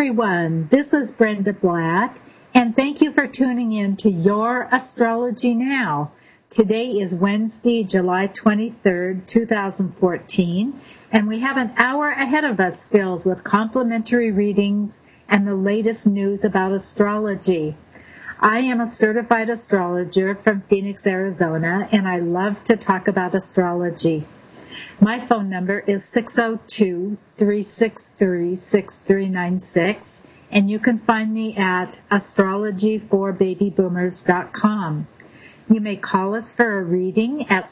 everyone. This is Brenda Black, and thank you for tuning in to Your Astrology Now. Today is Wednesday, July 23rd, 2014, and we have an hour ahead of us filled with complimentary readings and the latest news about astrology. I am a certified astrologer from Phoenix, Arizona, and I love to talk about astrology. My phone number is 602-363-6396, and you can find me at astrologyforbabyboomers.com. You may call us for a reading at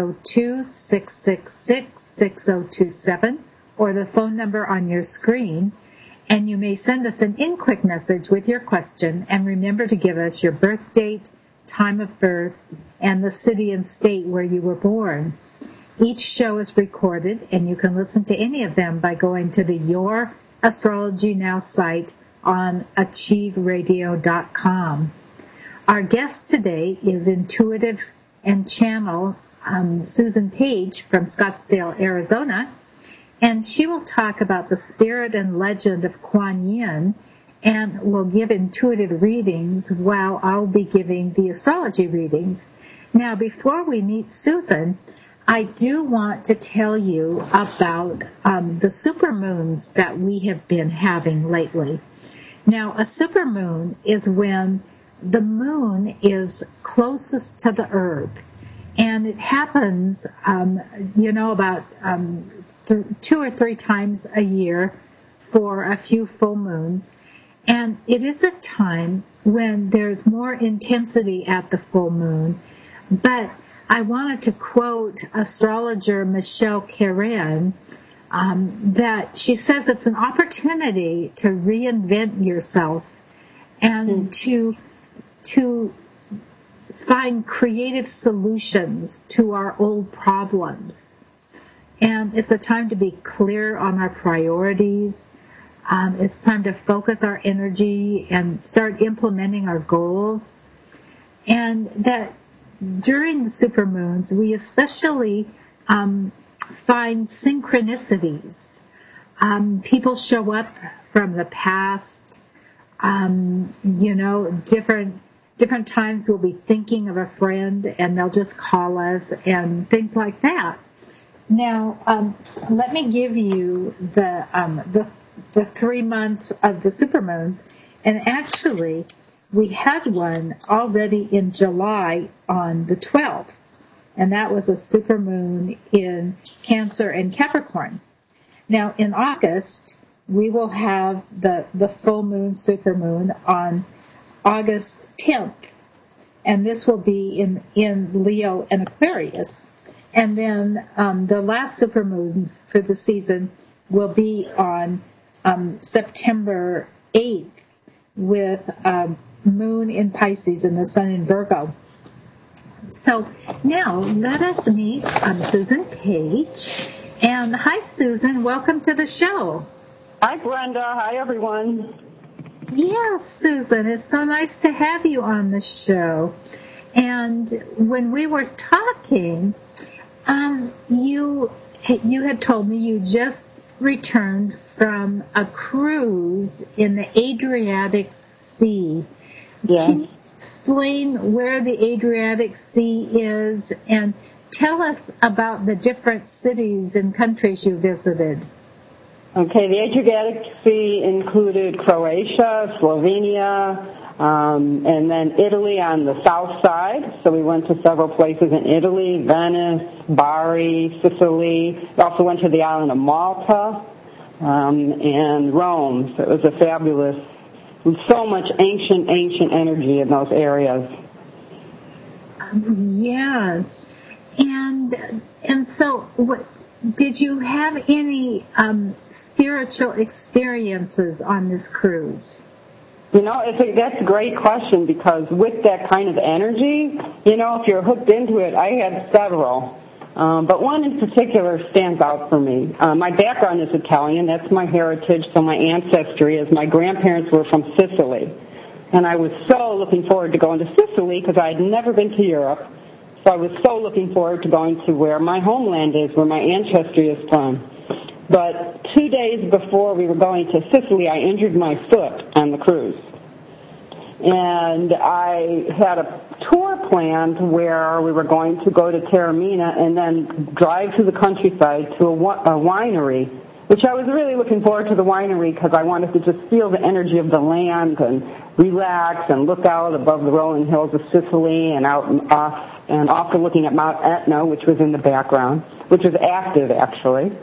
602-666-6027, or the phone number on your screen, and you may send us an in-quick message with your question, and remember to give us your birth date, time of birth, and the city and state where you were born. Each show is recorded, and you can listen to any of them by going to the Your Astrology Now site on achieveradio.com. Our guest today is intuitive and channel Susan Page from Scottsdale, Arizona, and she will talk about the spirit and legend of Kuan Yin and will give intuitive readings while I'll be giving the astrology readings. Now, before we meet Susan, I do want to tell you about the supermoons that we have been having lately. Now, a supermoon is when the moon is closest to the earth, and it happens, about 2 or 3 times a year for a few full moons, and it is a time when there's more intensity at the full moon, but I wanted to quote astrologer Michelle Karen that she says it's an opportunity to reinvent yourself and to find creative solutions to our old problems. And it's a time to be clear on our priorities. It's time to focus our energy and start implementing our goals. And that during the supermoons, we especially find synchronicities. People show up from the past. Different times we'll be thinking of a friend, and they'll just call us and things like that. Now, let me give you the 3 months of the supermoons, and actually, we had one already in July on the 12th, and that was a supermoon in Cancer and Capricorn. Now, in August, we will have the full moon supermoon on August 10th, and this will be in Leo and Aquarius. And then the last supermoon for the season will be on September 8th with Moon in Pisces and the Sun in Virgo. So now let us meet Susan Page. And hi, Susan. Welcome to the show. Hi, Brenda. Hi, everyone. Yes, Susan. It's so nice to have you on the show. And when we were talking, you had told me you just returned from a cruise in the Adriatic Sea. Yes. Can you explain where the Adriatic Sea is and tell us about the different cities and countries you visited? Okay, the Adriatic Sea included Croatia, Slovenia, and then Italy on the south side. So we went to several places in Italy, Venice, Bari, Sicily. We also went to the island of Malta and Rome. So it was a fabulous, so much ancient energy in those areas. Yes. And so did you have any spiritual experiences on this cruise? That's a great question, because with that kind of energy, if you're hooked into it, I had several. But one in particular stands out for me. My background is Italian. That's my heritage. So my ancestry is my grandparents were from Sicily. And I was so looking forward to going to Sicily because I had never been to Europe. So I was so looking forward to going to where my homeland is, where my ancestry is from. But 2 days before we were going to Sicily, I injured my foot on the cruise. And I had a tour planned where we were going to go to Taormina and then drive to the countryside to a winery, which I was really looking forward to the winery because I wanted to just feel the energy of the land and relax and look out above the rolling hills of Sicily and out and also looking at Mount Etna, which was in the background, which was active actually.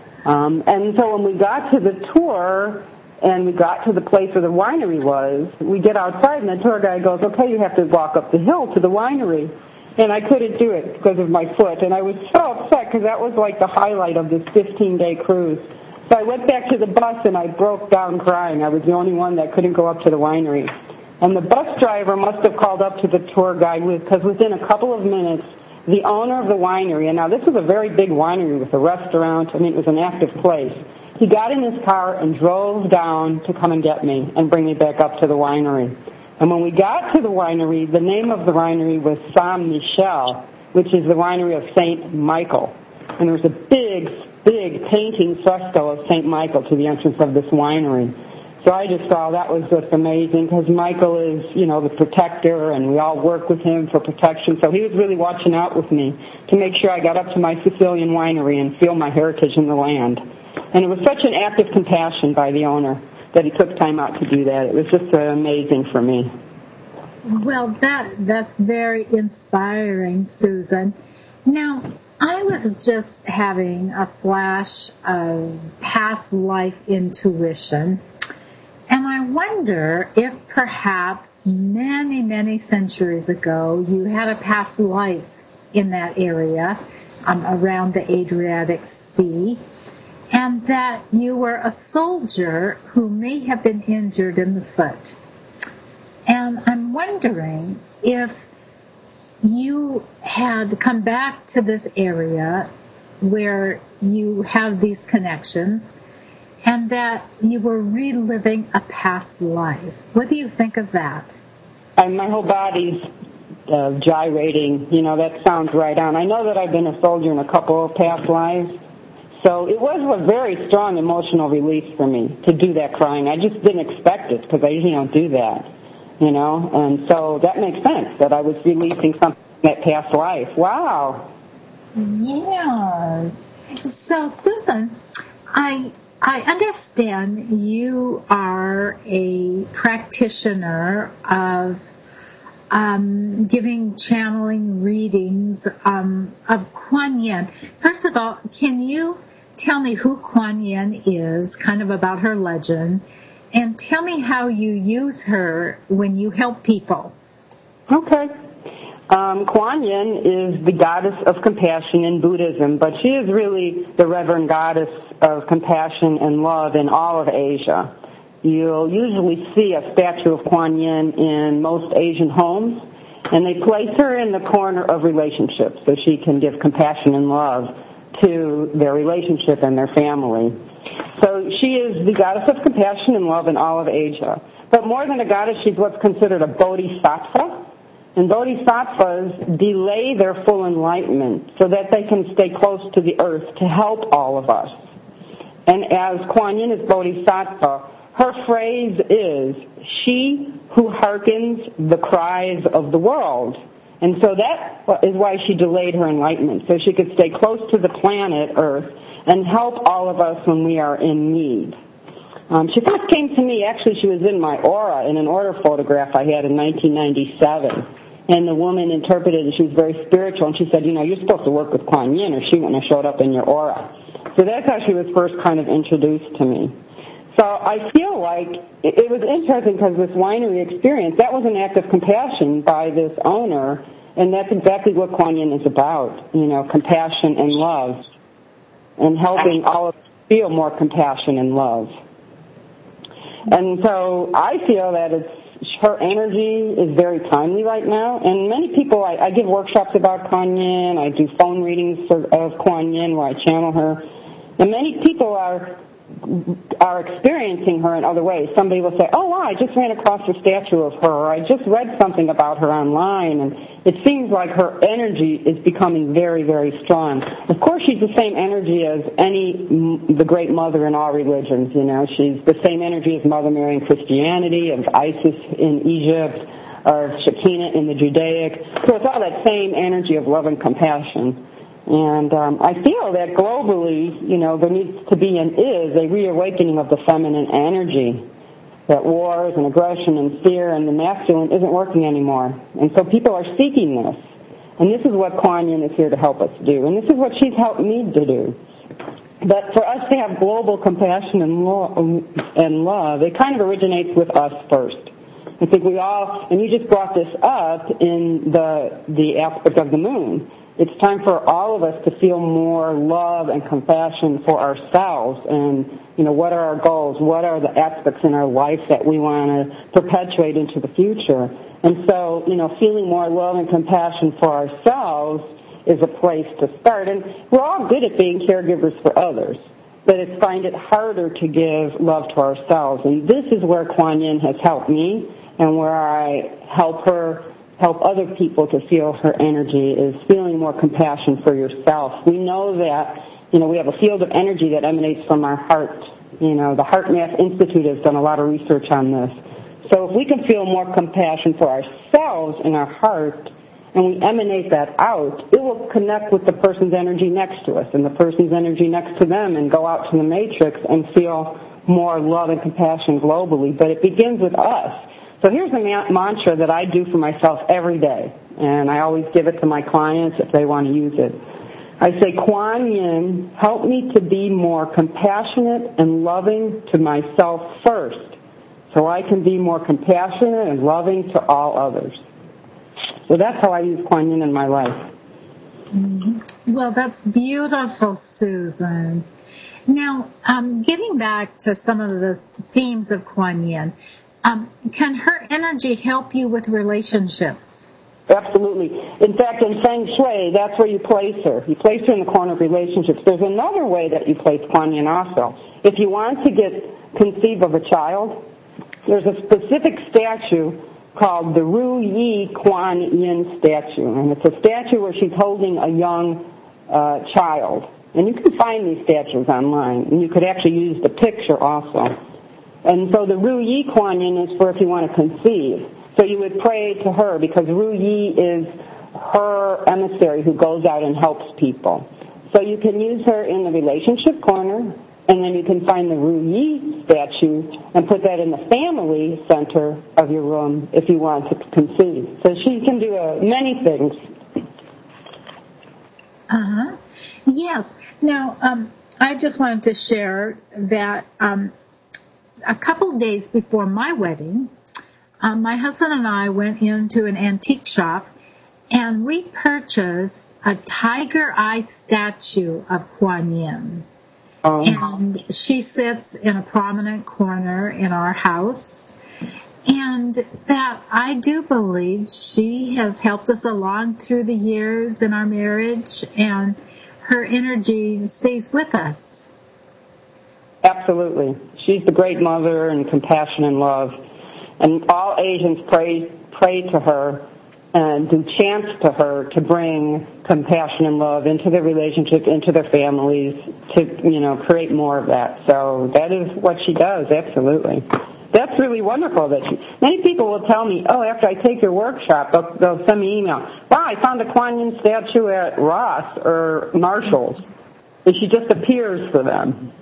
And so when we got to the tour and we got to the place where the winery was, we get outside and the tour guide goes, okay, you have to walk up the hill to the winery. And I couldn't do it because of my foot. And I was so upset because that was like the highlight of this 15-day cruise. So I went back to the bus and I broke down crying. I was the only one that couldn't go up to the winery. And the bus driver must have called up to the tour guide because within a couple of minutes, the owner of the winery, and now this was a very big winery with a restaurant, it was an active place. He got in his car and drove down to come and get me and bring me back up to the winery. And when we got to the winery, the name of the winery was Saint Michel, which is the winery of Saint Michael. And there was a big painting fresco of Saint Michael to the entrance of this winery. So I just thought that was just amazing because Michael is, the protector, and we all work with him for protection. So he was really watching out with me to make sure I got up to my Sicilian winery and feel my heritage in the land. And it was such an act of compassion by the owner that he took time out to do that. It was just amazing for me. Well, that's very inspiring, Susan. Now, I was just having a flash of past life intuition, and I wonder if perhaps many, many centuries ago you had a past life in that area around the Adriatic Sea, and that you were a soldier who may have been injured in the foot. And I'm wondering if you had come back to this area where you have these connections and that you were reliving a past life. What do you think of that? My whole body's gyrating. That sounds right on. I know that I've been a soldier in a couple of past lives. So it was a very strong emotional release for me to do that crying. I just didn't expect it because I usually don't do that, And so that makes sense that I was releasing something in that past life. Wow. Yes. So, Susan, I understand you are a practitioner of giving channeling readings of Kuan Yin. First of all, can you tell me who Kuan Yin is, kind of about her legend, and tell me how you use her when you help people? Okay. Kuan Yin is the goddess of compassion in Buddhism, but she is really the reverend goddess of compassion and love in all of Asia. You'll usually see a statue of Kuan Yin in most Asian homes, and they place her in the corner of relationships so she can give compassion and love to their relationship and their family. So she is the goddess of compassion and love in all of Asia. But more than a goddess, she's what's considered a bodhisattva. And bodhisattvas delay their full enlightenment so that they can stay close to the earth to help all of us. And as Kuan Yin is bodhisattva, her phrase is, she who hearkens the cries of the world. And so that is why she delayed her enlightenment, so she could stay close to the planet Earth and help all of us when we are in need. She first came to me, actually she was in my aura, in an aura photograph I had in 1997. And the woman interpreted it, she was very spiritual, and she said, you're supposed to work with Kuan Yin, or she wouldn't have showed up in your aura. So that's how she was first kind of introduced to me. So I feel like it was interesting because this winery experience, that was an act of compassion by this owner, and that's exactly what Kuan Yin is about, compassion and love, and helping all of us feel more compassion and love. And so I feel that her energy is very timely right now, and many people, I give workshops about Kuan Yin, I do phone readings of Kuan Yin where I channel her, and many people are experiencing her in other ways. Somebody will say, oh, wow, I just ran across a statue of her, or I just read something about her online, and it seems like her energy is becoming very, very strong. Of course, she's the same energy as the Great Mother in all religions, you know. She's the same energy as Mother Mary in Christianity, of Isis in Egypt, or Shekinah in the Judaic. So it's all that same energy of love and compassion. And I feel that globally, you know, there needs to be and is a reawakening of the feminine energy. That wars and aggression and fear and the masculine isn't working anymore. And so people are seeking this. And this is what Kuan Yin is here to help us do. And this is what she's helped me to do. But for us to have global compassion and love, it kind of originates with us first. I think we all, and you just brought this up in the aspect of the moon. It's time for all of us to feel more love and compassion for ourselves and, you know, what are our goals? What are the aspects in our life that we want to perpetuate into the future? And so, you know, feeling more love and compassion for ourselves is a place to start. And we're all good at being caregivers for others, but it's find it harder to give love to ourselves. And this is where Kuan Yin has helped me and where I help other people to feel her energy, is feeling more compassion for yourself. We know that, you know, we have a field of energy that emanates from our heart. You know, the HeartMath Institute has done a lot of research on this. So if we can feel more compassion for ourselves in our heart, and we emanate that out, it will connect with the person's energy next to us and the person's energy next to them and go out to the matrix and feel more love and compassion globally. But it begins with us. So here's a mantra that I do for myself every day, and I always give it to my clients if they want to use it. I say, Kuan Yin, help me to be more compassionate and loving to myself first, so I can be more compassionate and loving to all others. So that's how I use Kuan Yin in my life. Mm-hmm. Well, that's beautiful, Susan. Now, getting back to some of the themes of Kuan Yin, can her energy help you with relationships? Absolutely. In fact, in Feng Shui, that's where you place her. You place her in the corner of relationships. There's another way that you place Kuan Yin also. If you want to conceive of a child, there's a specific statue called the Ru Yi Kuan Yin statue. And it's a statue where she's holding a young child. And you can find these statues online. And you could actually use the picture also. And so the Ru Yi Kuan Yin is for if you want to conceive. So you would pray to her because Ru Yi is her emissary who goes out and helps people. So you can use her in the relationship corner, and then you can find the Ru Yi statue and put that in the family center of your room if you want to conceive. So she can do many things. Uh-huh. Yes. Now, I just wanted to share that a couple days before my wedding, my husband and I went into an antique shop and we purchased a tiger eye statue of Kuan Yin. And she sits in a prominent corner in our house. And that I do believe she has helped us along through the years in our marriage, and her energy stays with us. Absolutely. She's the great mother and compassion and love. And all Asians pray to her and do chants to her to bring compassion and love into their relationships, into their families, to, you know, create more of that. So that is what she does, absolutely. That's really wonderful. Many people will tell me, oh, after I take your workshop, they'll send me an email. Wow, I found a Kuan Yin statue at Ross or Marshall's. And she just appears for them.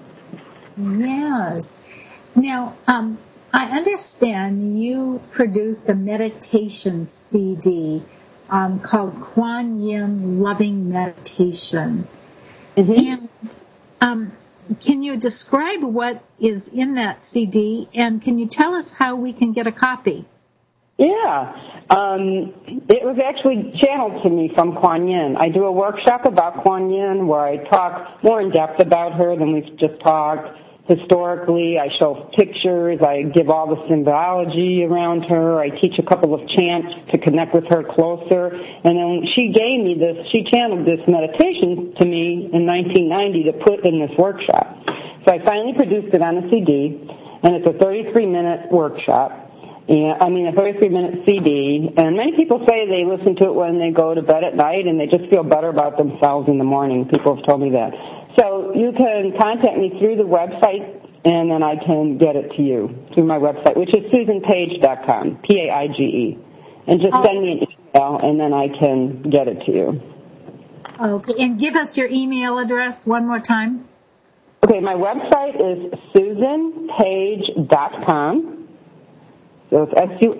Yes. Now, I understand you produced a meditation CD called Kuan Yin Loving Meditation. Mm-hmm. And can you describe what is in that CD, and can you tell us how we can get a copy? Yeah. It was actually channeled to me from Kuan Yin. I do a workshop about Kuan Yin where I talk more in depth about her than we've just talked. Historically, I show pictures, I give all the symbology around her, I teach a couple of chants to connect with her closer, and then she channeled this meditation to me in 1990 to put in this workshop. So I finally produced it on a CD, and it's a 33-minute workshop, And I mean, a 33-minute CD, and many people say they listen to it when they go to bed at night, and they just feel better about themselves in the morning. People have told me that. So you can contact me through the website, and then I can get it to you through my website, which is SusanPage.com, Paige. And just send me an email, and then I can get it to you. Okay, and give us your email address one more time. Okay, my website is SusanPage.com. So it's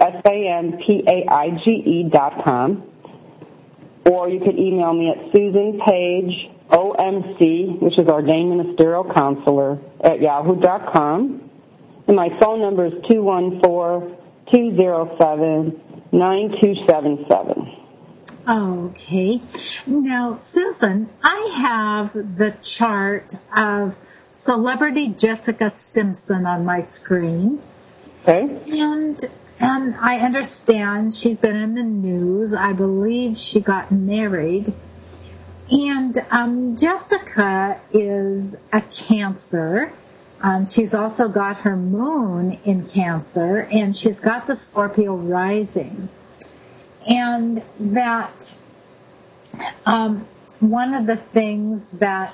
SusanPaige.com. Or you could email me at SusanPageOMC, which is Ordained Ministerial Counselor, at yahoo.com. And my phone number is 214-207-9277. Okay. Now, Susan, I have the chart of celebrity Jessica Simpson on my screen. Okay. And I understand she's been in the news. I believe she got married. And Jessica is a Cancer. She's also got her moon in Cancer, and she's got the Scorpio rising. And that one of the things that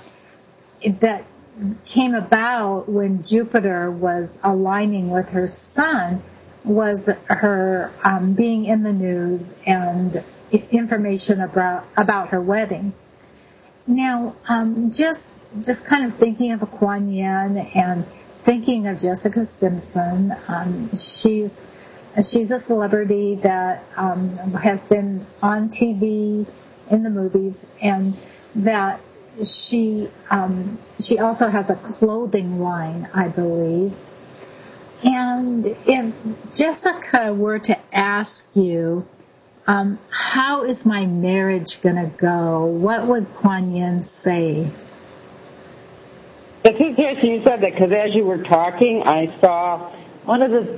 came about when Jupiter was aligning with her sun was her being in the news and information about her wedding. Now, just kind of thinking of Kuan Yin and thinking of Jessica Simpson, she's a celebrity that has been on TV, in the movies, and that she also has a clothing line, I believe. And if Jessica were to ask you, how is my marriage going to go, what would Kuan Yin say? It's interesting you said that, because as you were talking, I saw one of the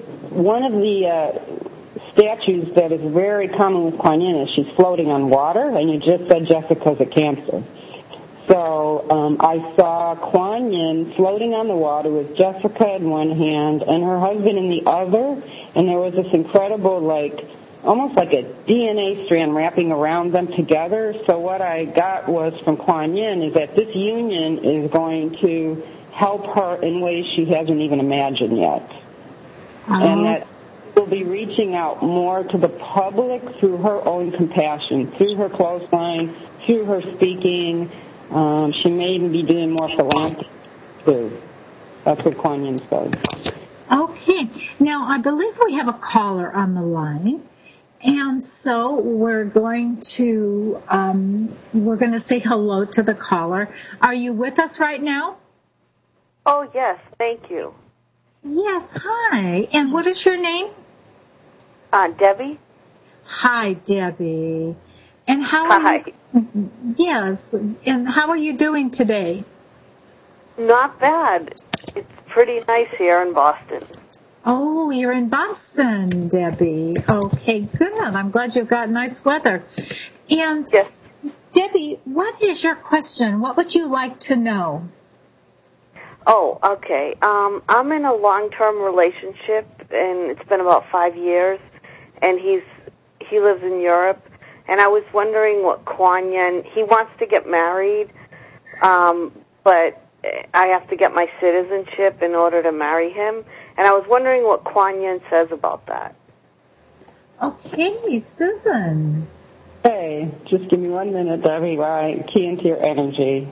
statues that is very common with Kuan Yin is she's floating on water, and you just said Jessica's a Cancer. So I saw Kuan Yin floating on the water with Jessica in one hand and her husband in the other, and there was this incredible, almost like a DNA strand wrapping around them together. So what I got was from Kuan Yin is that this union is going to help her in ways she hasn't even imagined yet. And that will be reaching out more to the public through her own compassion, through her clothesline, through her speaking. She may even be doing more philanthropy too. That's what Kuan Yin says. Okay. Now, I believe we have a caller on the line. And so we're going to say hello to the caller. Are you with us right now? Oh, yes. Thank you. Yes. Hi. And what is your name? Debbie. Hi, Debbie. And how Hi. are you? Yes. And how are you doing today? Not bad. It's pretty nice here in Boston. Oh, you're in Boston, Debbie. Okay, good. I'm glad you've got nice weather. And yes. Debbie, what is your question? What would you like to know? Oh, okay. I'm in a long-term relationship, and it's been about 5 years, and he lives in Europe, and I was wondering what Kuan Yin, he wants to get married, but I have to get my citizenship in order to marry him, and I was wondering what Kuan Yin says about that. Okay, Susan. Hey, just give me 1 minute, Debbie, while I key into your energy.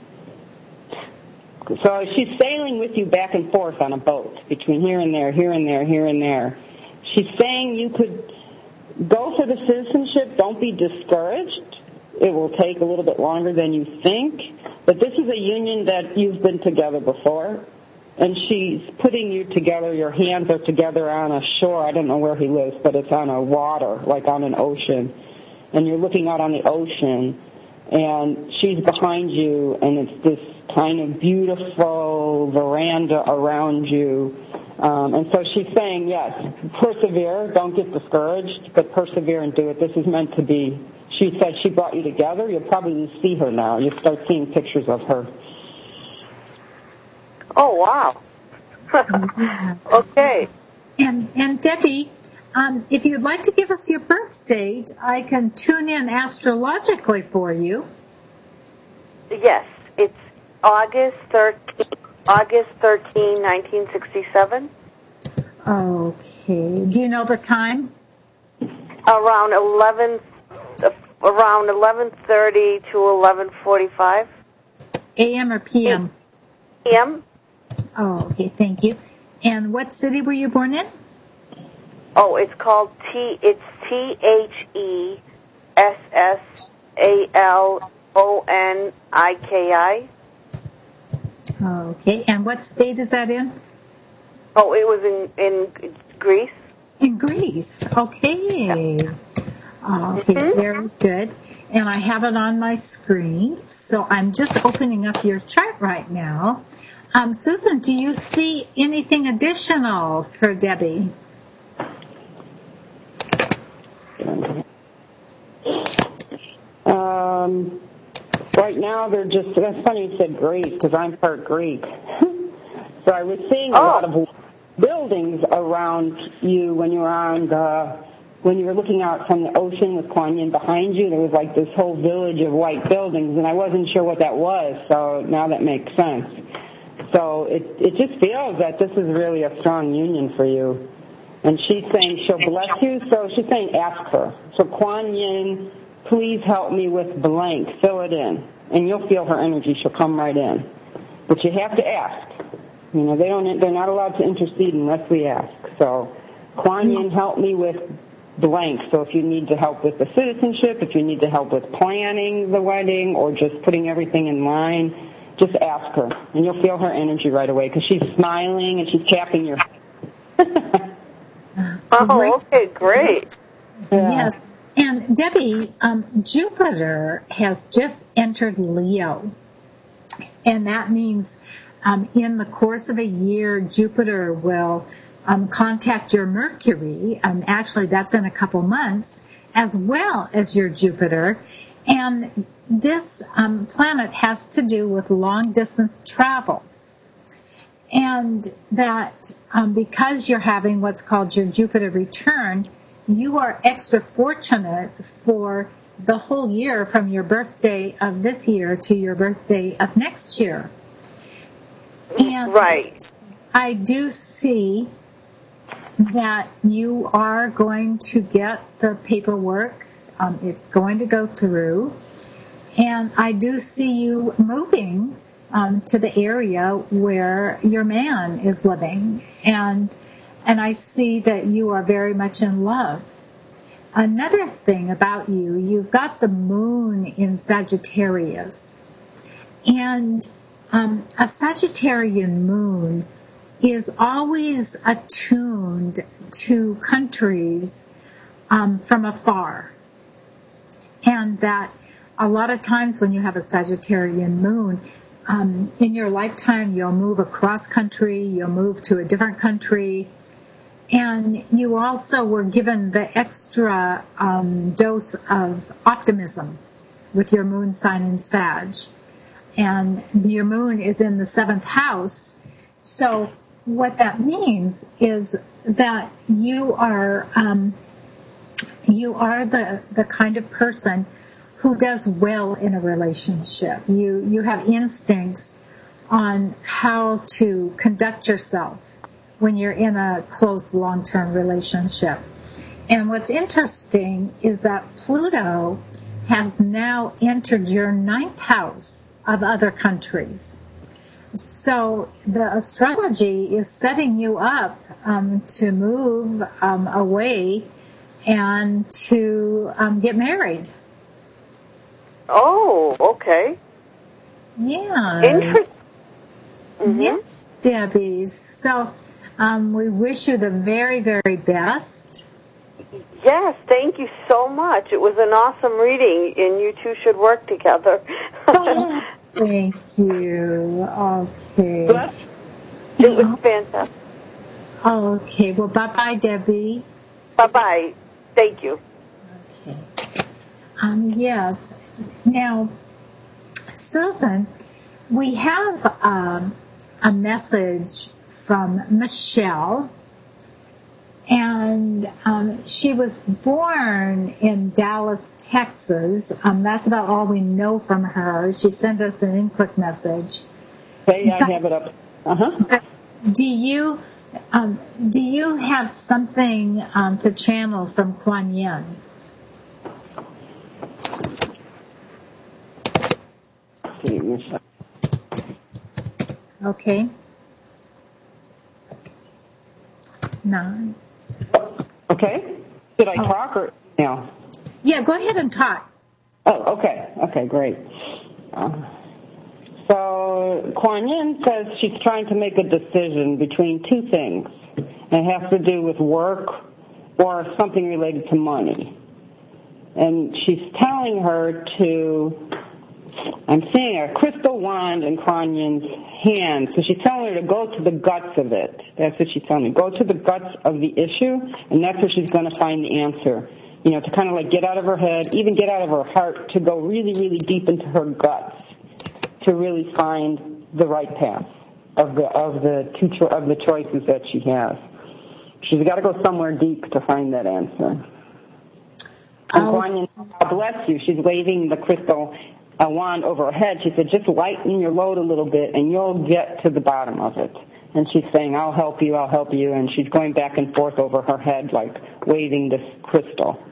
So she's sailing with you back and forth on a boat between here and there, here and there, here and there. She's saying you could go for the citizenship. Don't be discouraged. It will take a little bit longer than you think. But this is a union that you've been together before. And she's putting you together. Your hands are together on a shore. I don't know where he lives, but it's on a water, like on an ocean. And you're looking out on the ocean. And she's behind you, and it's this kind of beautiful veranda around you. And so she's saying, yes, persevere, don't get discouraged, but persevere and do it. This is meant to be. She said she brought you together. You'll probably see her now. You'll start seeing pictures of her. Oh, wow. Okay. And Debbie, If you'd like to give us your birth date, I can tune in astrologically for you. Yes, it's August 13, 1967. Okay. Do you know the time? Around 11:30 to 11:45. AM or PM? PM. Oh, okay. Thank you. And what city were you born in? Oh, it's called It's THESSALONIKI. Okay. And what state is that in? Oh, it was in Greece. In Greece. Okay. Okay, very good. And I have it on my screen. So I'm just opening up your chart right now. Susan, do you see anything additional for Debbie? Right now, that's funny you said Greek, because I'm part Greek. So I was seeing a lot of buildings around you when you were looking out from the ocean with Kuan Yin behind you. There was like this whole village of white buildings, and I wasn't sure what that was, so now that makes sense. So it just feels that this is really a strong union for you. And she's saying she'll bless you, so she's saying ask her. So Kuan Yin, please help me with blank, fill it in. And you'll feel her energy, she'll come right in. But you have to ask. You know, they're not allowed to intercede unless we ask. So Kuan Yin, help me with blank. So if you need to help with the citizenship, if you need to help with planning the wedding, or just putting everything in line, just ask her. And you'll feel her energy right away, because she's smiling and she's tapping your... Oh, okay, great. Yeah. Yes. And Debbie, Jupiter has just entered Leo. And that means in the course of a year, Jupiter will contact your Mercury. Actually, that's in a couple months, as well as your Jupiter. And this planet has to do with long-distance travel. And that because you're having what's called your Jupiter return, you are extra fortunate for the whole year from your birthday of this year to your birthday of next year. And right. I do see that you are going to get the paperwork. It's going to go through. And I do see you moving to the area where your man is living. And I see that you are very much in love. Another thing about you, you've got the moon in Sagittarius. And a Sagittarian moon is always attuned to countries from afar. And that a lot of times when you have a Sagittarian moon, in your lifetime, you'll move across country, you'll move to a different country, and you also were given the extra dose of optimism with your moon sign in Sag. And your moon is in the 7th house. So what that means is that you are the kind of person who does well in a relationship. You have instincts on how to conduct yourself when you're in a close long-term relationship. And what's interesting is that Pluto has now entered your 9th house of other countries. So the astrology is setting you up to move away and to get married. Oh, okay. Yeah. Interesting. Mm-hmm. Yes, Debbie. So we wish you the very, very best. Yes, thank you so much. It was an awesome reading, and you two should work together. Thank you. Okay. It was fantastic. Okay. Well, bye-bye, Debbie. Bye-bye. Thank you. Okay. Yes. Now, Susan, we have a message from Michelle, And she was born in Dallas, Texas. That's about all we know from her. She sent us an input message. Okay, I have it up. But do you have something to channel from Kuan Yin? Okay. 9. Okay. Did I talk or no? Yeah, go ahead and talk. Oh, okay. Okay, great. So Kuan Yin says she's trying to make a decision between two things. It has to do with work or something related to money. And she's telling her I'm seeing a crystal wand in Kuan Yin's hand, so she's telling her to go to the guts of it. That's what she's telling me. Go to the guts of the issue, and that's where she's going to find the answer. You know, to kind of like get out of her head, even get out of her heart, to go really, really deep into her guts, to really find the right path of the choices that she has. She's got to go somewhere deep to find that answer. And Kuan Yin, God bless you. She's waving the crystal wand over her head. She said, just lighten your load a little bit and you'll get to the bottom of it. And she's saying, I'll help you. And she's going back and forth over her head, like waving this crystal.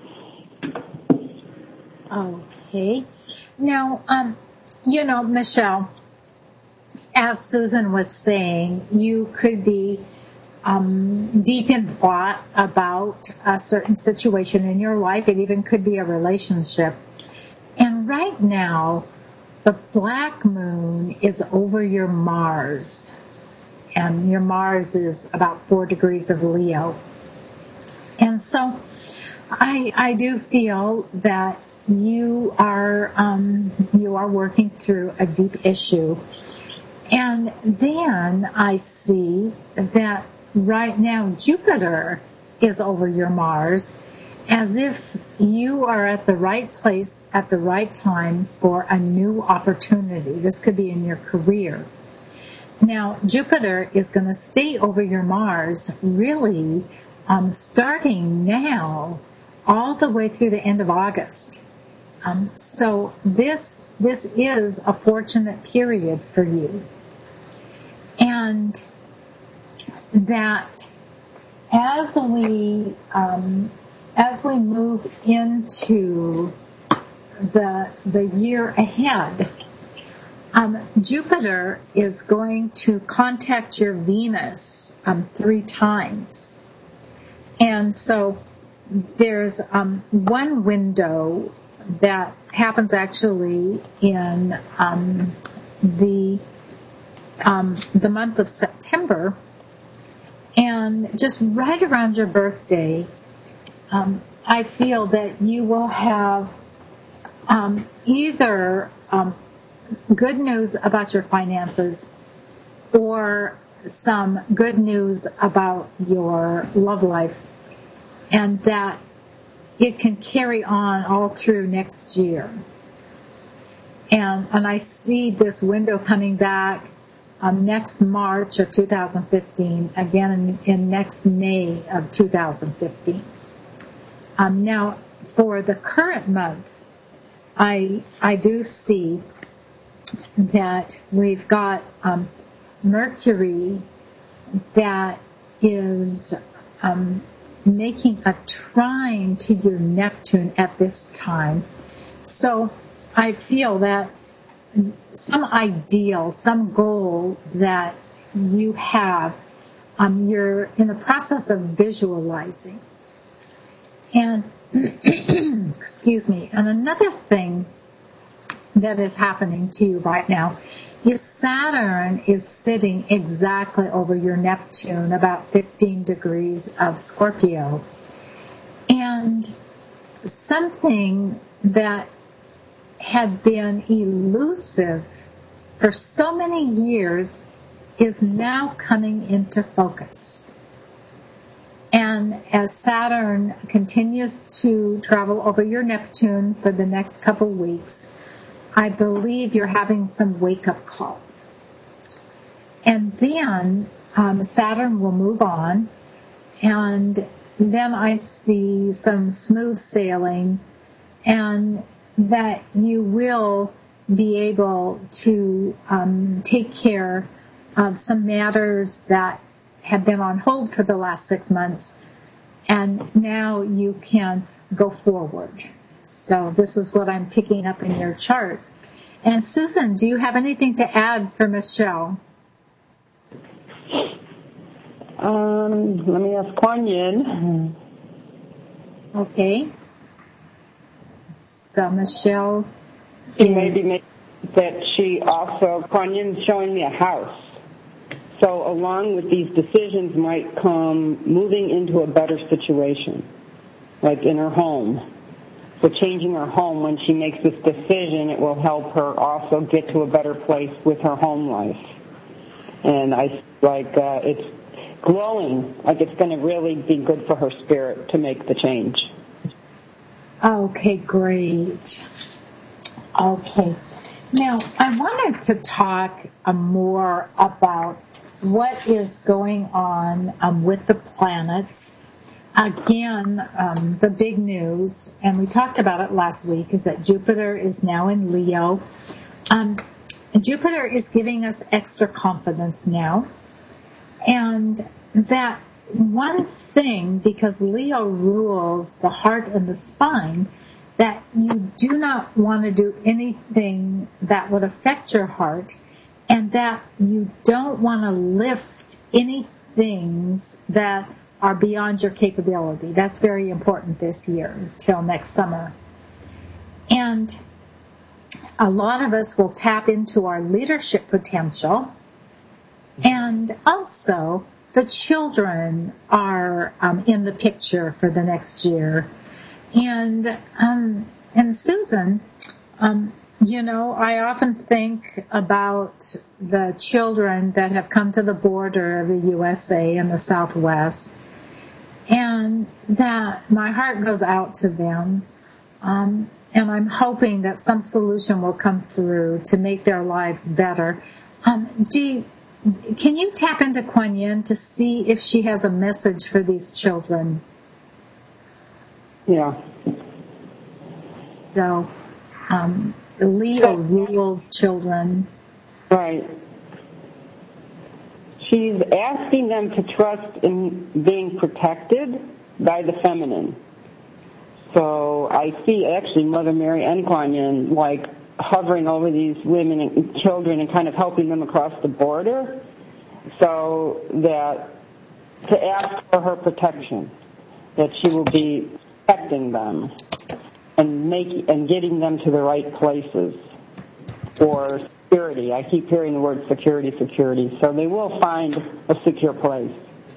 Okay. Now, Michelle, as Susan was saying, you could be deep in thought about a certain situation in your life. It even could be a relationship. And right now, the black moon is over your Mars. And your Mars is about 4 degrees of Leo. And so I do feel that you are working through a deep issue. And then I see that right now Jupiter is over your Mars, as if you are at the right place at the right time for a new opportunity. This could be in your career. Now, Jupiter is going to stay over your Mars really starting now all the way through the end of August. So this is a fortunate period for you. And that as we move into the year ahead, Jupiter is going to contact your Venus 3 times. And so there's one window that happens actually in the month of September, and just right around your birthday, I feel that you will have either good news about your finances or some good news about your love life, and that it can carry on all through next year. And I see this window coming back next March of 2015, again in next May of 2015. Now, for the current month, I do see that we've got Mercury that is making a trine to your Neptune at this time. So I feel that some ideal, some goal that you have, you're in the process of visualizing. And, excuse me, and another thing that is happening to you right now is Saturn is sitting exactly over your Neptune, about 15 degrees of Scorpio. And something that had been elusive for so many years is now coming into focus. And as Saturn continues to travel over your Neptune for the next couple weeks, I believe you're having some wake-up calls. And then Saturn will move on, and then I see some smooth sailing, and that you will be able to take care of some matters that have been on hold for the last 6 months, and now you can go forward. So this is what I'm picking up in your chart. And Susan, do you have anything to add for Michelle? Let me ask Kuan Yin. Okay. So Michelle Maybe that she also, Kuan Yin's showing me a house. So along with these decisions might come moving into a better situation, like in her home. So changing her home, when she makes this decision, it will help her also get to a better place with her home life. And it's glowing, like it's going to really be good for her spirit to make the change. Okay, great. Okay. Now, I wanted to talk more about what is going on with the planets. Again, the big news, and we talked about it last week, is that Jupiter is now in Leo. Jupiter is giving us extra confidence now. And that one thing, because Leo rules the heart and the spine, that you do not want to do anything that would affect your heart, and that you don't want to lift any things that are beyond your capability. That's very important this year, till next summer. And a lot of us will tap into our leadership potential. And also, the children are in the picture for the next year. And Susan, I often think about the children that have come to the border of the USA and the Southwest, and that my heart goes out to them. And I'm hoping that some solution will come through to make their lives better. Can you tap into Kuan Yin to see if she has a message for these children? Yeah. So, Leo rules children. Right. She's asking them to trust in being protected by the feminine. So I see actually Mother Mary and Kuan Yin like hovering over these women and children and kind of helping them across the border, so that to ask for her protection, that she will be protecting them and getting them to the right places for security. I keep hearing the word security. So they will find a secure place.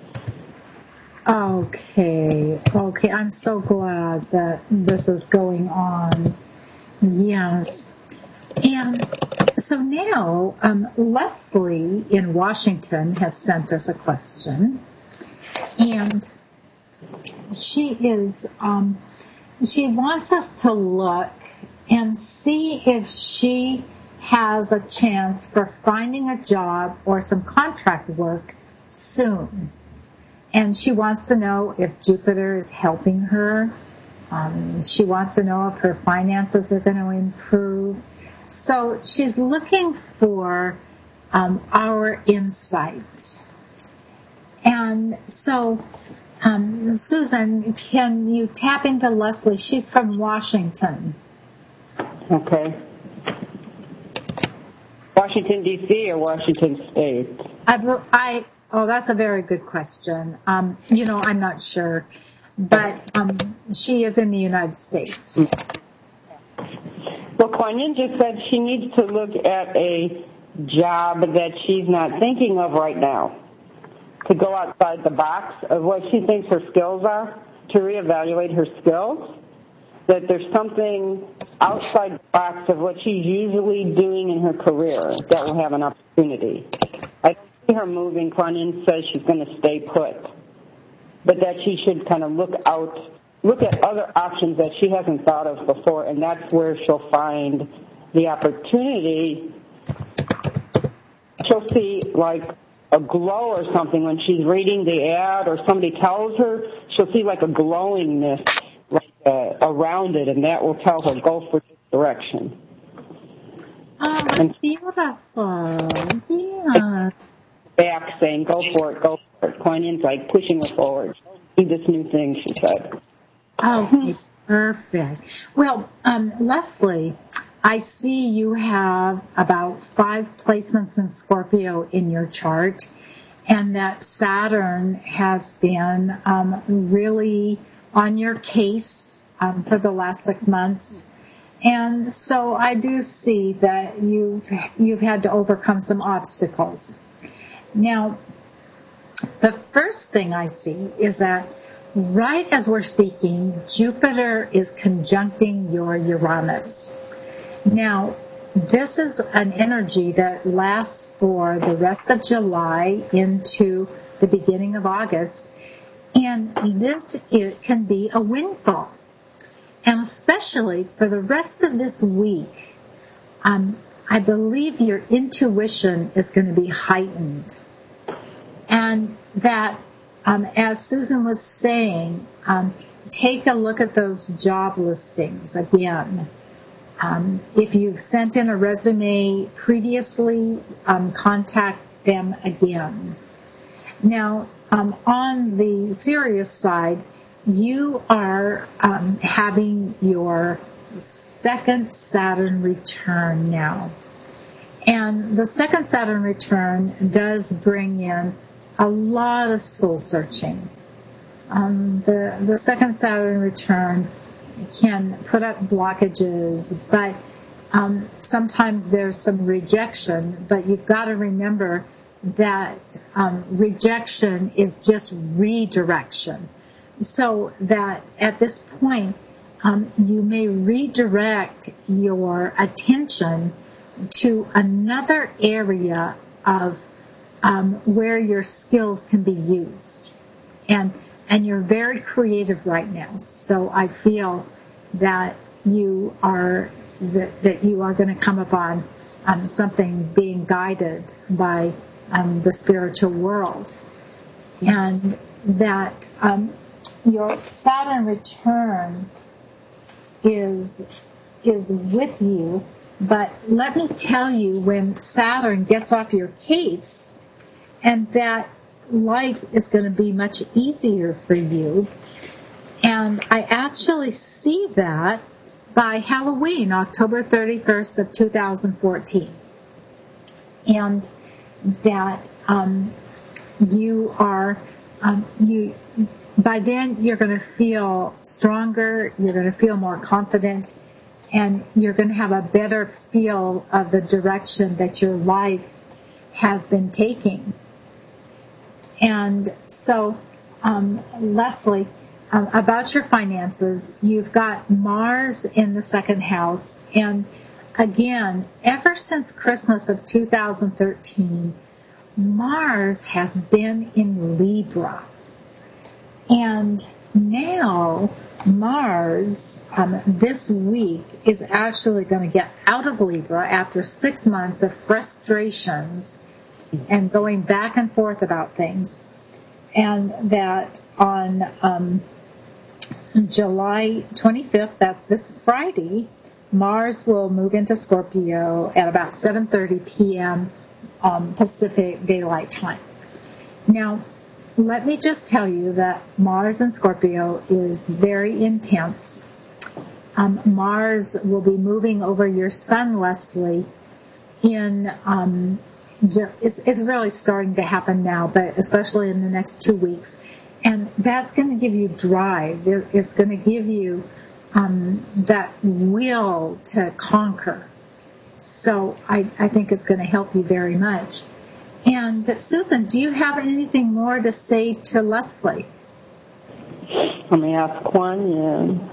Okay. I'm so glad that this is going on. Yes. And so now, Leslie in Washington has sent us a question, and she wants us to look and see if she has a chance for finding a job or some contract work soon. And she wants to know if Jupiter is helping her. She wants to know if her finances are going to improve. So she's looking for our insights. And so, Susan, can you tap into Leslie? She's from Washington. Okay. Washington, D.C. or Washington State? That's a very good question. I'm not sure. But she is in the United States. Well, Kuan Yin just said she needs to look at a job that she's not thinking of right now, to go outside the box of what she thinks her skills are, to reevaluate her skills, that there's something outside the box of what she's usually doing in her career that will have an opportunity. I don't see her moving. Kuan Yin says she's going to stay put, but that she should kind of look at other options that she hasn't thought of before, and that's where she'll find the opportunity. She'll see like a glow or something when she's reading the ad or somebody tells her she'll see like a glowingness around it, and that will tell her, go for this direction. Oh, that's beautiful. Yes. Back saying, go for it, go for it. Kuan Yin's like pushing her forward. Do this new thing, she said. Okay, perfect. Well, Leslie, I see you have about 5 placements in Scorpio in your chart, and that Saturn has been really on your case for the last 6 months. And so I do see that you've had to overcome some obstacles. Now, the first thing I see is that right as we're speaking, Jupiter is conjuncting your Uranus. Now, this is an energy that lasts for the rest of July into the beginning of August, and it can be a windfall. And especially for the rest of this week, I believe your intuition is going to be heightened. And that, as Susan was saying, take a look at those job listings again. If you've sent in a resume previously, contact them again. Now, on the serious side, you are having your second Saturn return now. And the second Saturn return does bring in a lot of soul searching. The second Saturn return can put up blockages, but sometimes there's some rejection. But you've got to remember that rejection is just redirection. So that at this point, you may redirect your attention to another area of where your skills can be used. And you're very creative right now. So I feel that you are going to come upon something being guided by the spiritual world, and that your Saturn return is with you. But let me tell you, when Saturn gets off your case, and that life is going to be much easier for you. And I actually see that by Halloween, October 31st of 2014. And that you are, by then you're going to feel stronger, you're going to feel more confident, and you're going to have a better feel of the direction that your life has been taking. And so, Leslie, about your finances, you've got Mars in the second house. And again, ever since Christmas of 2013, Mars has been in Libra. And now Mars, this week, is actually going to get out of Libra after 6 months of frustrations and going back and forth about things. And that on July 25th, that's this Friday, Mars will move into Scorpio at about 7:30 p.m. Pacific Daylight Time. Now, let me just tell you that Mars in Scorpio is very intense. Mars will be moving over your sun, Leslie, in it's really starting to happen now, but especially in the next 2 weeks. And that's going to give you drive. It's going to give you that will to conquer. So I think it's going to help you very much. And Susan, do you have anything more to say to Leslie? Let me ask Kuan Yin.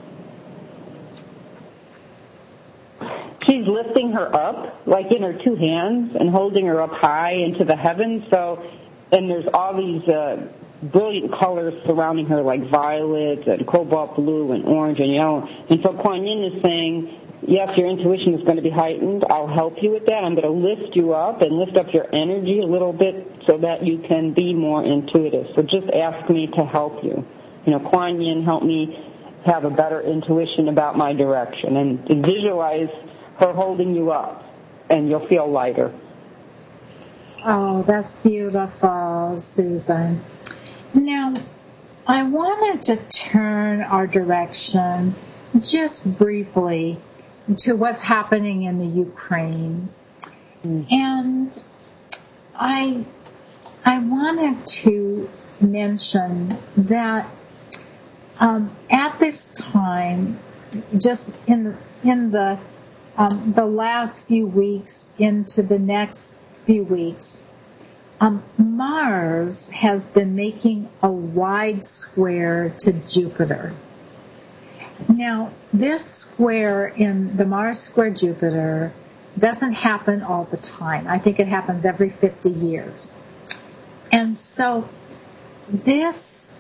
She's lifting her up, like in her two hands, and holding her up high into the heavens. So, and there's all these brilliant colors surrounding her, like violet and cobalt blue and orange and yellow. And so Kuan Yin is saying, yes, your intuition is going to be heightened. I'll help you with that. I'm going to lift you up and lift up your energy a little bit so that you can be more intuitive. So just ask me to help you. Kuan Yin helped me have a better intuition about my direction, and visualize her holding you up, and you'll feel lighter. Oh, that's beautiful, Susan. Now, I wanted to turn our direction just briefly to what's happening in the Ukraine. And I wanted to mention that at this time, just in the last few weeks into the next few weeks, Mars has been making a wide square to Jupiter. Now, this square in the Mars square Jupiter doesn't happen all the time. I think it happens every 50 years. And so this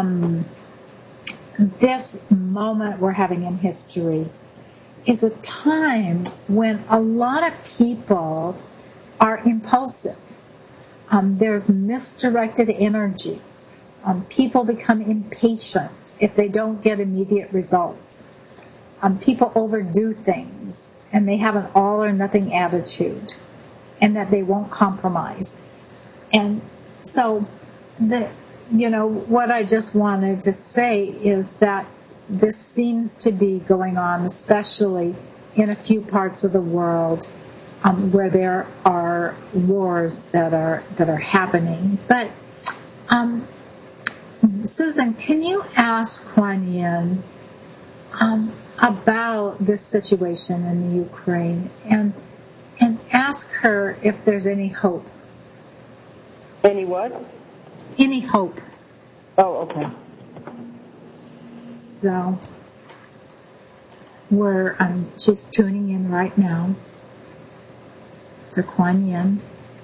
moment we're having in history is a time when a lot of people are impulsive. There's misdirected energy. People become impatient if they don't get immediate results. People overdo things, and they have an all or nothing attitude, and that they won't compromise. And so, what I just wanted to say is that this seems to be going on, especially in a few parts of the world where there are wars that are happening. But Susan, can you ask Kuan Yin about this situation in the Ukraine and ask her if there's any hope? Any what? Any hope. Oh, okay. So she's tuning in right now to Kuan Yin.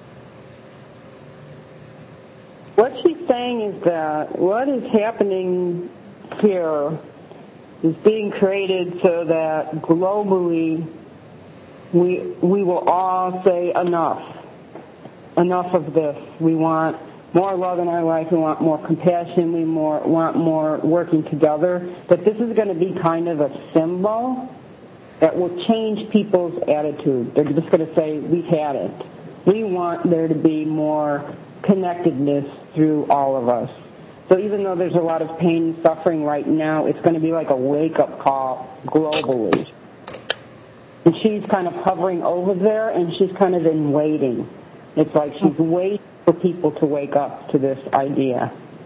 What she's saying is that what is happening here is being created so that globally we will all say enough of this. We want more love in our life. We want more compassion. We want more working together. But this is going to be kind of a symbol that will change people's attitude. They're just going to say, we've had it. We want there to be more connectedness through all of us. So even though there's a lot of pain and suffering right now, it's going to be like a wake-up call globally. And she's kind of hovering over there, and she's kind of in waiting. It's like she's waiting for people to wake up to this idea.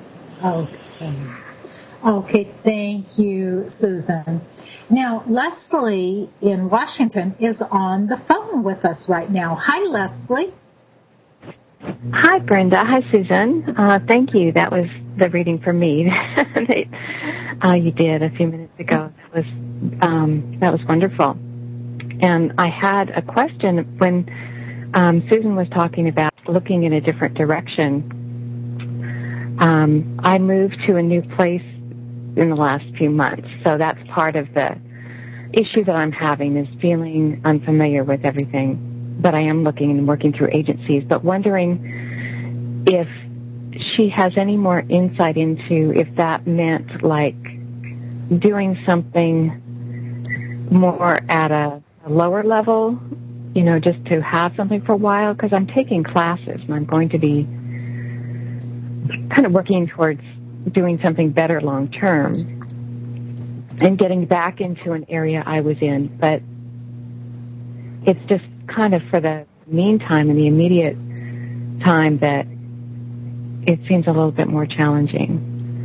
Okay, thank you, Susan. Now, Leslie in Washington is on the phone with us right now. Hi, Leslie. Hi, Brenda. Hi, Susan. Thank you. That was the reading for me you did a few minutes ago. That was wonderful. And I had a question when Susan was talking about looking in a different direction. I moved to a new place in the last few months, so that's part of the issue that I'm having is feeling unfamiliar with everything. But I am looking and working through agencies, but wondering if she has any more insight into if that meant like doing something more at a lower level, just to have something for a while, because I'm taking classes and I'm going to be kind of working towards doing something better long term and getting back into an area I was in, but it's just kind of for the meantime, in the immediate time, that it seems a little bit more challenging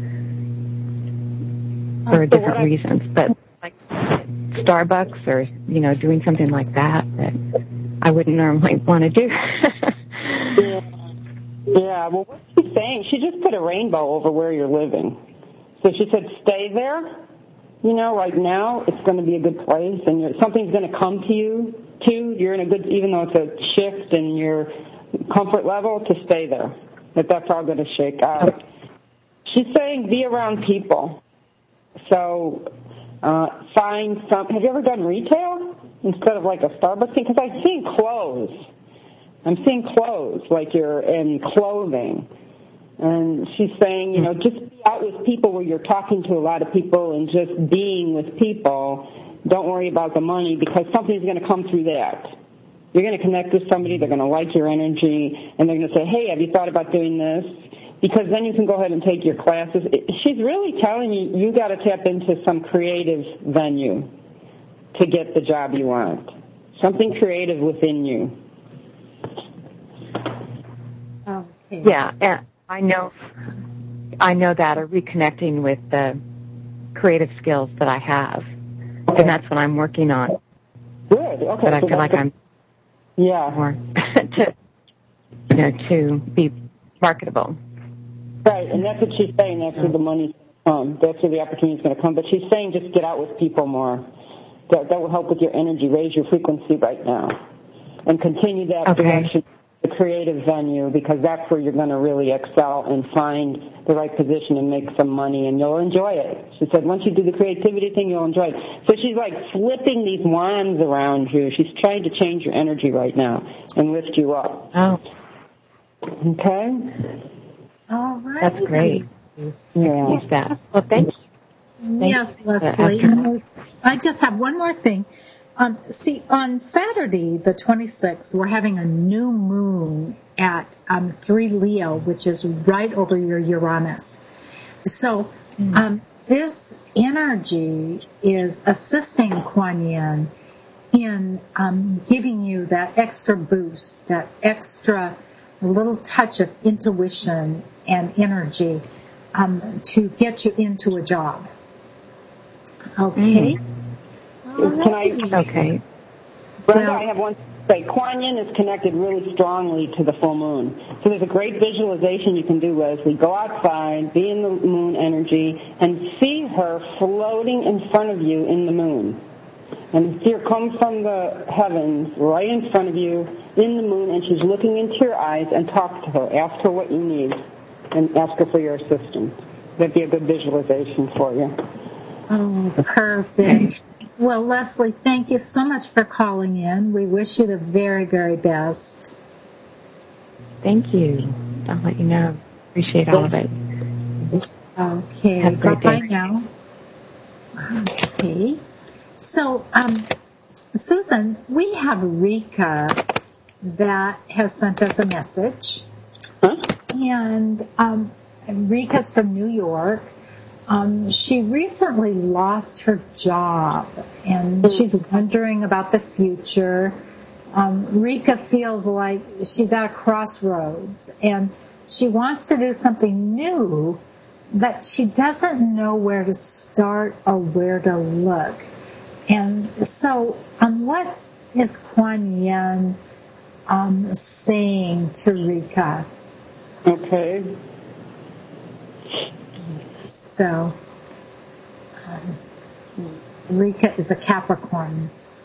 for different reasons. But like Starbucks or, doing something like that I wouldn't normally want to do. Yeah, well, what she's saying, she just put a rainbow over where you're living. So she said, stay there. Right now, it's going to be a good place, and something's going to come to you, too. You're in a good, even though it's a shift in your comfort level, to stay there. That's all going to shake out. She's saying be around people. So find some, have you ever done retail instead of like a Starbucks thing? Because I'm seeing clothes, like you're in clothing. And she's saying, just be out with people where you're talking to a lot of people and just being with people, don't worry about the money because something's going to come through that. You're going to connect with somebody, they're going to like your energy, and they're going to say, hey, have you thought about doing this? Because then you can go ahead and take your classes. She's really telling you, you got to tap into some creative venue to get the job you want. Something creative within you. Okay. Yeah, and I know that, or reconnecting with the creative skills that I have. Okay. And that's what I'm working on. Good, okay. But I feel like I'm more to be marketable. Right, and that's what she's saying. That's where the money's going to come. That's where the opportunity's going to come. But she's saying just get out with people more. That will help with your energy, raise your frequency right now, and continue that direction, the creative venue, because that's where you're going to really excel and find the right position and make some money, and you'll enjoy it. She said once you do the creativity thing, you'll enjoy it. So she's like flipping these wands around you. She's trying to change your energy right now and lift you up. Oh. Okay? All right. That's great. Yeah. Use that. Well, thank you. Yes, Leslie. I just have one more thing. See, on Saturday, the 26th, we're having a new moon at 3 Leo, which is right over your Uranus. So this energy is assisting Kuan Yin in giving you that extra boost, that extra little touch of intuition and energy to get you into a job. Okay? Can I? Okay. Brenda, I have one to say. Kuan Yin is connected really strongly to the full moon. So there's a great visualization you can do, Leslie. Go outside, be in the moon energy, and see her floating in front of you in the moon. And see her come from the heavens right in front of you in the moon, and she's looking into your eyes, and talk to her. Ask her what you need, and ask her for your assistance. That'd be a good visualization for you. Oh, perfect. Well, Leslie, thank you so much for calling in. We wish you the very, very best. Thank you. I'll let you know. Appreciate all of it. Okay. Have a great Bye-bye day. now. Okay. So, Susan, we have Rika that has sent us a message. Huh? And Rika's from New York. She recently lost her job, and she's wondering about the future. Rika feels like she's at a crossroads, and she wants to do something new, but she doesn't know where to start or where to look. And so, what is Kuan Yin saying to Rika? Okay. So, Rika is a Capricorn.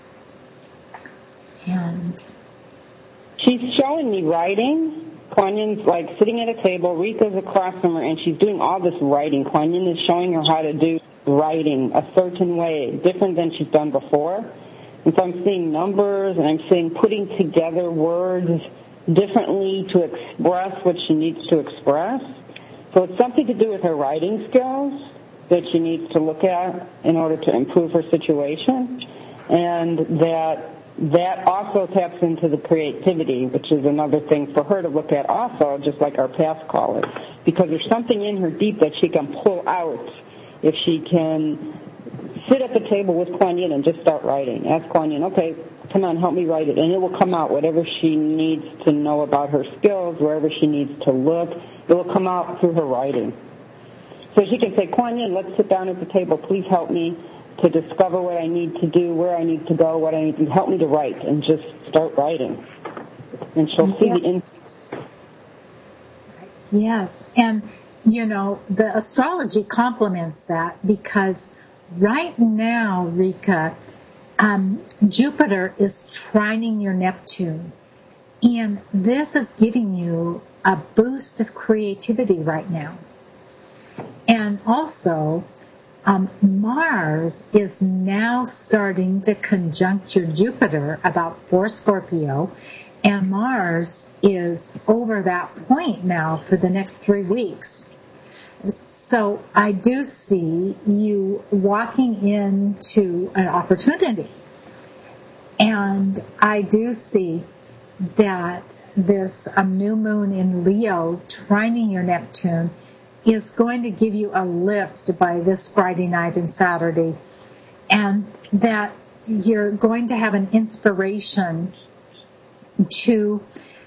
And she's showing me writing. Kuan Yin's like sitting at a table. Rika's across from her, and she's doing all this writing. Kuan Yin is showing her how to do writing a certain way, different than she's done before. And so I'm seeing numbers, and I'm seeing putting together words differently to express what she needs to express. So it's something to do with her writing skills that she needs to look at in order to improve her situation. And that also taps into the creativity, which is another thing for her to look at also, just like our past caller. Because there's something in her deep that she can pull out if she can sit at the table with Kuan Yin and just start writing. Ask Kuan Yin, okay, come on, help me write it. And it will come out, whatever she needs to know about her skills, wherever she needs to look, it will come out through her writing. So she can say, Kuan Yin, let's sit down at the table. Please help me to discover what I need to do, where I need to go, what I need to help me to write, and just start writing. And she'll see the yes, and the astrology complements that, because right now, Rika, Jupiter is trining your Neptune, and this is giving you a boost of creativity right now. And also, Mars is now starting to conjunct your Jupiter about 4 Scorpio, and Mars is over that point now for the next 3 weeks. So I do see you walking into an opportunity. And I do see that this new moon in Leo trining your Neptune is going to give you a lift by this Friday night and Saturday, and that you're going to have an inspiration to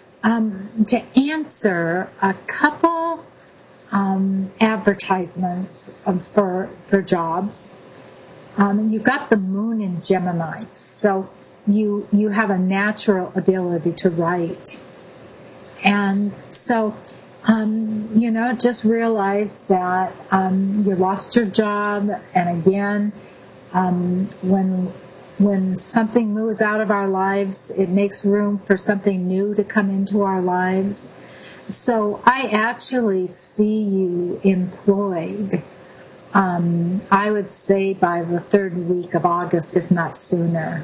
answer a couple advertisements for jobs. You've got the moon in Gemini, so you have a natural ability to write. And so, just realize that you lost your job, and again, when something moves out of our lives, it makes room for something new to come into our lives. So I actually see you employed, I would say by the third week of August, if not sooner.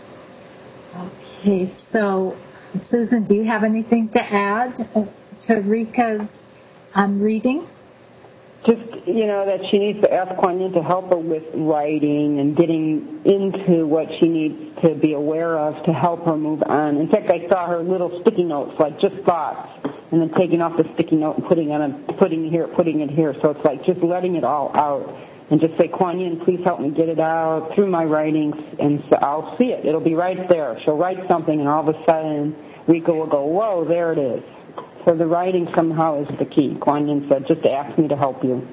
Okay, so Susan, do you have anything to add to Rika's reading? Just, that she needs to ask Kuan Yin to help her with writing and getting into what she needs to be aware of to help her move on. In fact, I saw her little sticky notes, like just thoughts, and then taking off the sticky note and putting it here. So it's like just letting it all out. And just say, Kuan Yin, please help me get it out through my writings, and so I'll see it. It'll be right there. She'll write something, and all of a sudden, Rika will go, whoa, there it is. So the writing somehow is the key. Kuan Yin said, just ask me to help you.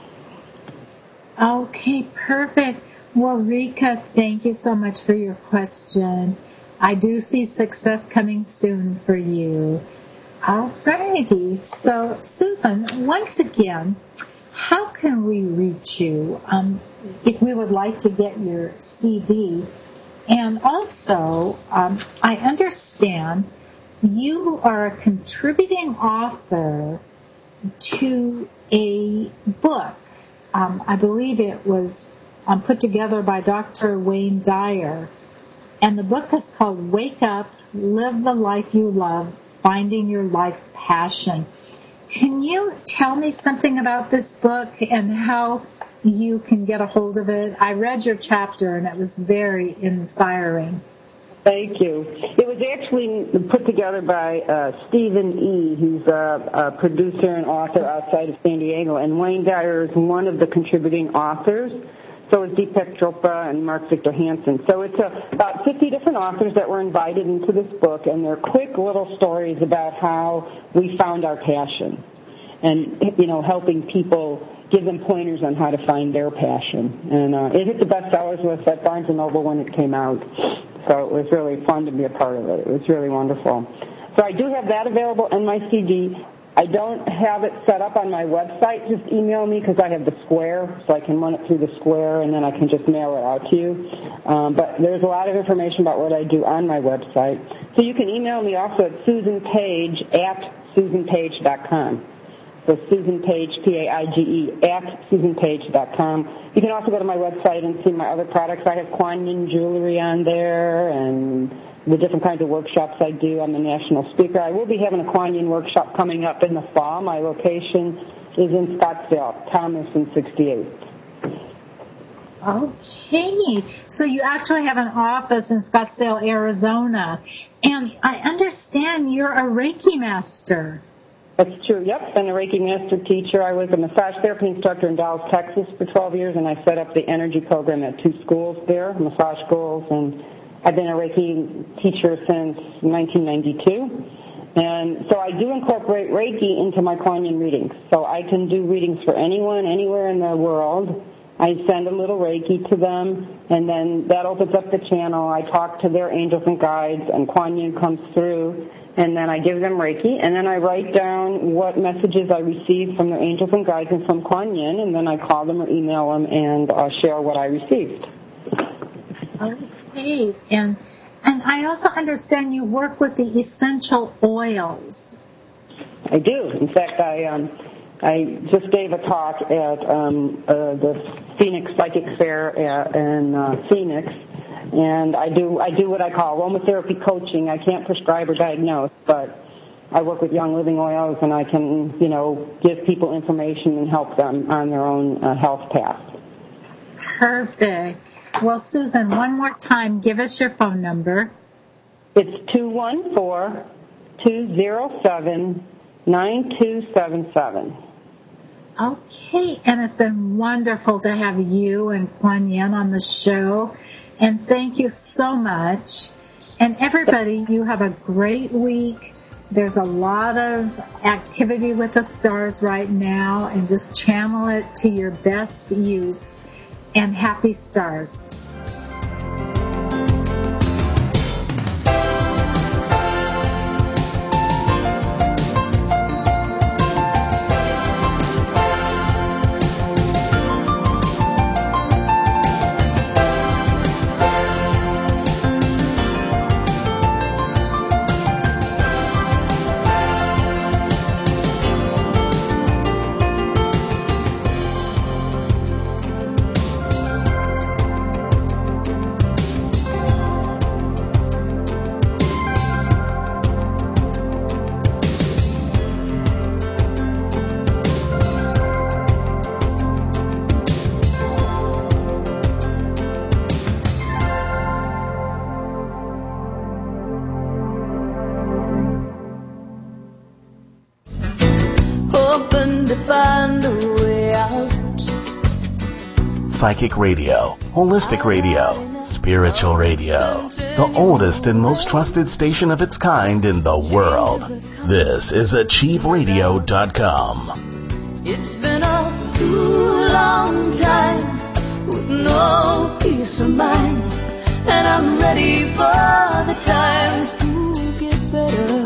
Okay, perfect. Well, Rika, thank you so much for your question. I do see success coming soon for you. All righty. So, Susan, once again, how can we reach you if we would like to get your CD? And also, I understand you are a contributing author to a book. I believe it was put together by Dr. Wayne Dyer. And the book is called Wake Up, Live the Life You Love, Finding Your Life's Passion. Can you tell me something about this book and how you can get a hold of it? I read your chapter, and it was very inspiring. Thank you. It was actually put together by Stephen E. He's a producer and author outside of San Diego, and Wayne Dyer is one of the contributing authors. So is Deepak Chopra and Mark Victor Hansen. So it's about 50 different authors that were invited into this book, and they're quick little stories about how we found our passions and, helping people, give them pointers on how to find their passion. And it hit the bestsellers list at Barnes & Noble when it came out. So it was really fun to be a part of it. It was really wonderful. So I do have that available in my CD. I don't have it set up on my website. Just email me because I have the Square, so I can run it through the Square, and then I can just mail it out to you. But there's a lot of information about what I do on my website. So you can email me also at susanpage at susanpage.com. So Susan Page, P-A-I-G-E, at susanpage.com. You can also go to my website and see my other products. I have Kuan Yin jewelry on there and the different kinds of workshops I do. I'm a national speaker. I will be having a Kuan Yin workshop coming up in the fall. My location is in Scottsdale, Thomason 68. Okay. So you actually have an office in Scottsdale, Arizona. And I understand you're a Reiki master. That's true. Yep, been a Reiki master teacher. I was a massage therapy instructor in Dallas, Texas for 12 years, and I set up the energy program at 2 schools there, massage schools, and I've been a Reiki teacher since 1992. And so I do incorporate Reiki into my Kuan Yin readings. So I can do readings for anyone, anywhere in the world. I send a little Reiki to them, and then that opens up the channel. I talk to their angels and guides, and Kuan Yin comes through. And then I give them Reiki, and then I write down what messages I received from their angels and guides and from Kuan Yin, and then I call them or email them and share what I received. Okay, and I also understand you work with the essential oils. I do. In fact, I just gave a talk at the Phoenix Psychic Fair in Phoenix. And I do what I call aromatherapy coaching. I can't prescribe or diagnose, but I work with Young Living Oils, and I can, give people information and help them on their own health path. Perfect. Well, Susan, one more time, give us your phone number. It's 214-207-9277. Okay, and it's been wonderful to have you and Kuan Yin on the show, and thank you so much. And everybody, you have a great week. There's a lot of activity with the stars right now, and just channel it to your best use. And happy stars. Psychic radio, holistic radio, spiritual radio, the oldest and most trusted station of its kind in the world. This is AchieveRadio.com. It's been a too long time with no peace of mind, and I'm ready for the times to get better.